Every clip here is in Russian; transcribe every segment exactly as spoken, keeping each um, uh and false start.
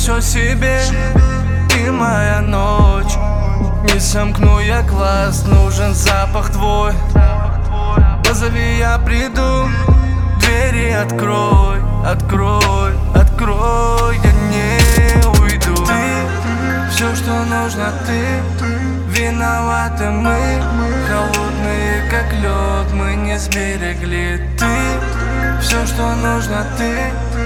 все себе, ты моя ночь. Не сомкну я глаз, нужен запах твой. Позови, я приду, двери открой, открой, открой, я не уйду. Ты, все, что нужно, ты, виноваты мы, холодные как лед, мы не сберегли. Ты, все, что нужно, ты,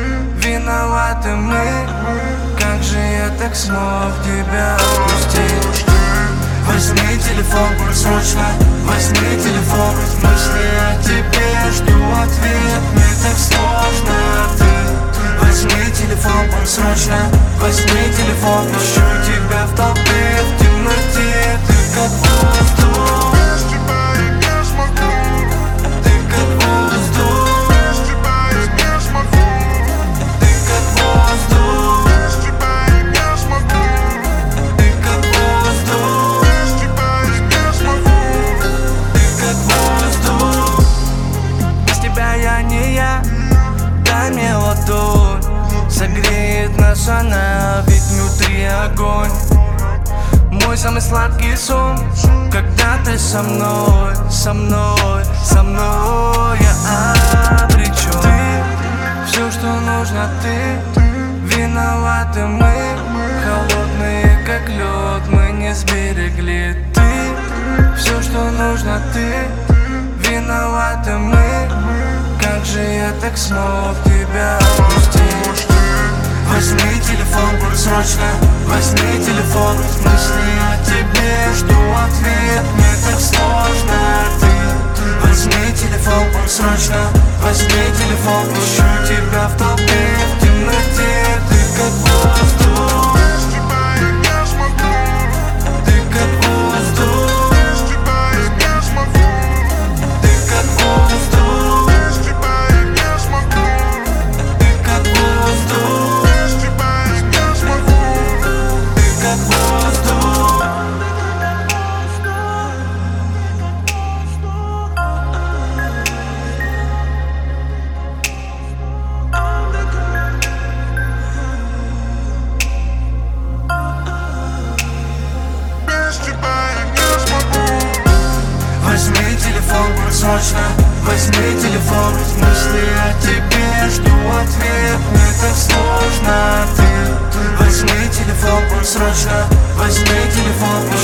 виноваты мы. Как же я так смог тебя отпустить? Возьми телефон, срочно, возьми телефон. Мысли о тебе, жду ответ, мне так сложно. Ты, возьми телефон, срочно, возьми телефон. Ищу тебя в толпе, в темноте, ты как воздух. Без тебя я не смогу. Ты как воздух. Без тебя я не смогу. Ты как воздух. Без тебя я не смогу. Ты как воздух. Без тебя я не смогу. Ты как воздух. Без тебя я не я. Дай мне ладонь, согреет нас она, ведь внутри огонь. Мой самый сладкий сон, когда ты со мной, со мной, со мной я обречен. Ты, все, что нужно, ты, виноваты мы, холодные как лед, мы не сберегли. Ты, все, что нужно, ты, виноваты мы. Как же я так смог тебя отпустить? Возьми телефон, срочно, возьми телефон. Мысли о тебе, жду ответ, мне так сложно. Ты, возьми телефон, срочно, возьми телефон. Ищу тебя в толпе, в темноте, ты как воздух. Без тебя я не смогу. Ты как воздух. Без тебя я не смогу. Ты как воздух. Без тебя я не смогу. Ты как воздух. Без тебя я не смогу. Ты как воздух. Без тебя я не смогу. Возьми телефон, срочно, возьми телефон. Мысли о тебе, жду ответ, мне так сложно. Ты, возьми телефон, срочно, возьми телефон.